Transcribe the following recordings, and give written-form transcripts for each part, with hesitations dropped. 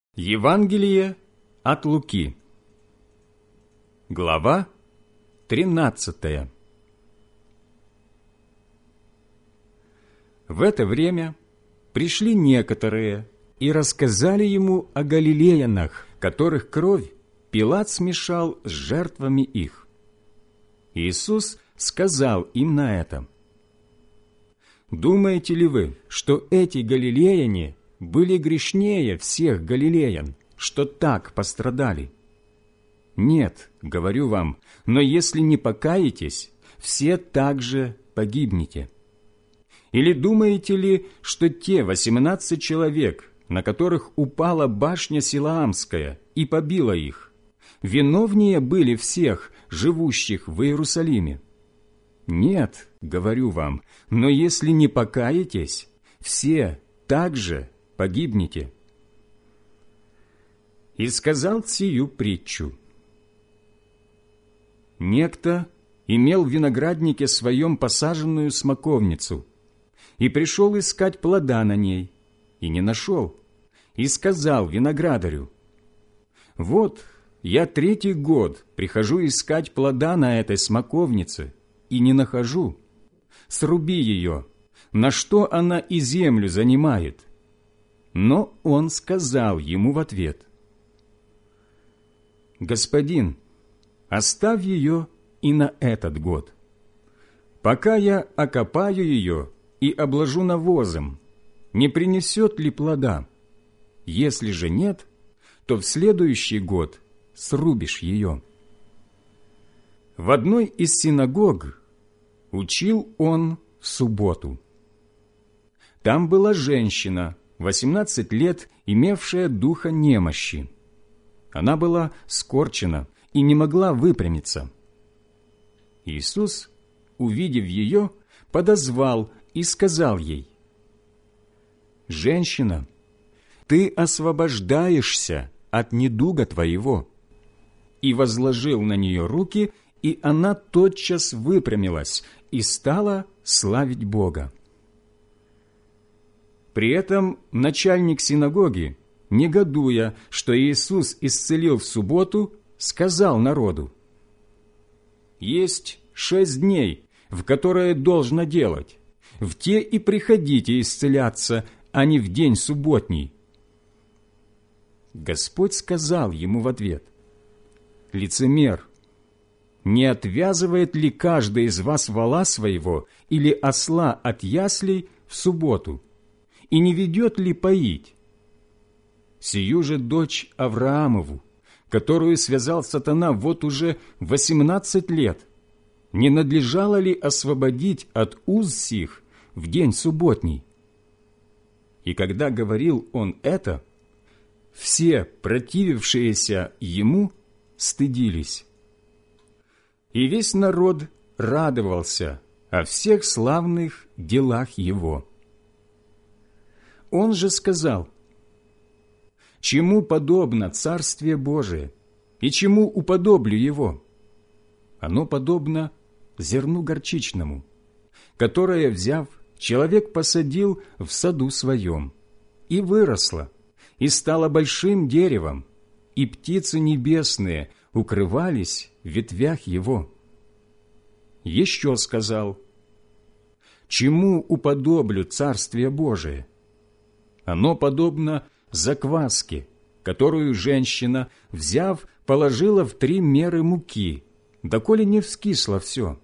Евангелие от Луки, глава 13. В это время пришли некоторые и рассказали ему о галилеянах, которых кровь Пилат смешал с жертвами их. Иисус сказал им на это: «Думаете ли вы, что эти галилеяне были грешнее всех галилеян, что так пострадали? Нет, говорю вам, но если не покаетесь, все также погибнете. Или думаете ли, что те 18 человек, на которых упала башня Силаамская и побила их, виновнее были всех, живущих в Иерусалиме? Нет, говорю вам, но если не покаетесь, все также погибнете». И сказал сию притчу: некто имел в винограднике своем посаженную смоковницу, и пришел искать плода на ней, и не нашел, и сказал виноградарю: «Вот я 3-й год прихожу искать плода на этой смоковнице, и не нахожу. Сруби ее, на что она и землю занимает». Но он сказал ему в ответ: «Господин, оставь ее и на этот год. Пока я окопаю ее и обложу навозом, не принесет ли плода? Если же нет, то в следующий год срубишь ее». В одной из синагог учил он в субботу. Там была женщина, 18 лет, имевшая духа немощи. Она была скорчена и не могла выпрямиться. Иисус, увидев ее, подозвал и сказал ей: «Женщина, ты освобождаешься от недуга твоего». И возложил на нее руки, и она тотчас выпрямилась и стала славить Бога. При этом начальник синагоги, негодуя, что Иисус исцелил в субботу, сказал народу: «Есть 6 дней, в которые должно делать. В те и приходите исцеляться, а не в день субботний». Господь сказал ему в ответ: «Лицемер, не отвязывает ли каждый из вас вола своего или осла от яслей в субботу, и не ведет ли поить? Сию же дочь Авраамову, которую связал сатана вот уже 18 лет, не надлежало ли освободить от уз сих в день субботний?» И когда говорил он это, все противившиеся ему стыдились. И весь народ радовался о всех славных делах его. Он же сказал: «Чему подобно Царствие Божие, и чему уподоблю его? Оно подобно зерну горчичному, которое, взяв, человек посадил в саду своем, и выросло, и стало большим деревом, и птицы небесные укрывались в ветвях его». Еще сказал: «Чему уподоблю Царствие Божие? Оно подобно закваске, которую женщина, взяв, положила в 3 меры муки, доколе не вскисло все.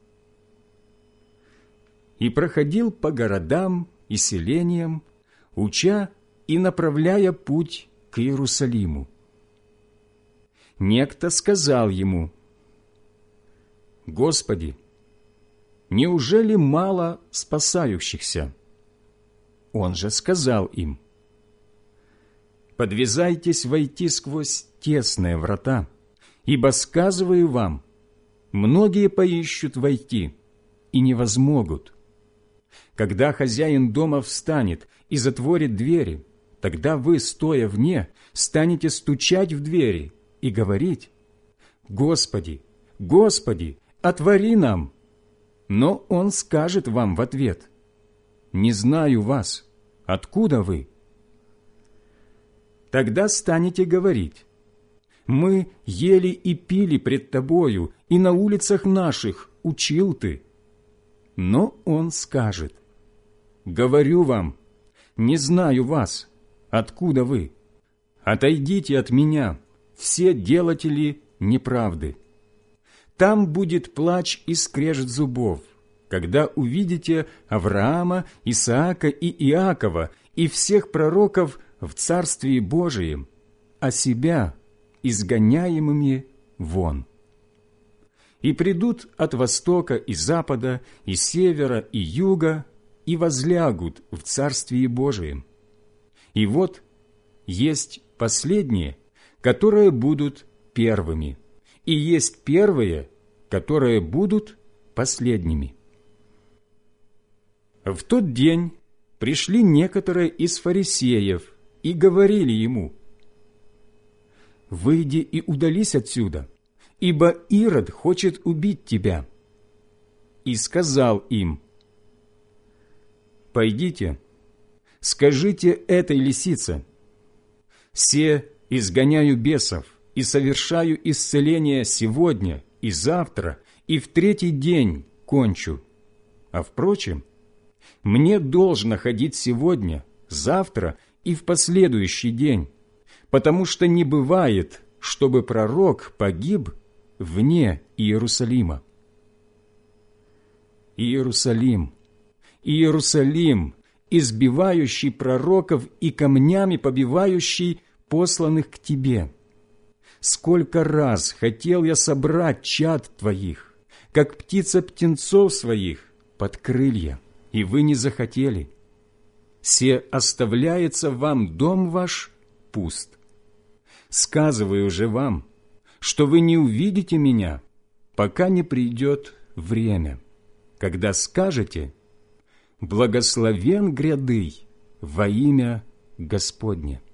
И проходил по городам и селениям, уча и направляя путь к Иерусалиму. Некто сказал ему: «Господи, неужели мало спасающихся?» Он же сказал им: «Подвязайтесь войти сквозь тесные врата, ибо, сказываю вам, многие поищут войти и не возмогут. Когда хозяин дома встанет и затворит двери, тогда вы, стоя вне, станете стучать в двери и говорить: Господи, Господи, отвори нам. Но он скажет вам в ответ: не знаю вас, откуда вы? тогда станете говорить: мы ели и пили пред тобою, и на улицах наших учил ты. Но он скажет: говорю вам, не знаю вас, откуда вы? Отойдите от меня, все делатели неправды. Там будет плач и скрежет зубов, когда увидите Авраама, Исаака и Иакова и всех пророков в Царствии Божием, а себя изгоняемыми вон. И придут от востока и запада, и севера, и юга, и возлягут в Царствии Божием. И вот есть последние, которые будут первыми, и есть первые, которые будут последними. В тот день пришли некоторые из фарисеев и говорили ему: «Выйди и удались отсюда, ибо Ирод хочет убить тебя». И сказал им: «Пойдите, скажите этой лисице: се изгоняю бесов и совершаю исцеление сегодня и завтра, и в третий день кончу. А впрочем, мне должно ходить сегодня, завтра и в последующий день, потому что не бывает, чтобы пророк погиб вне Иерусалима. Иерусалим, Иерусалим, избивающий пророков и камнями побивающий посланных к тебе! Сколько раз хотел я собрать чад твоих, как птица птенцов своих, под крылья, и вы не захотели. Се оставляется вам дом ваш пуст. Сказываю же вам, что вы не увидите меня, пока не придет время, когда скажете: благословен грядый во имя Господне».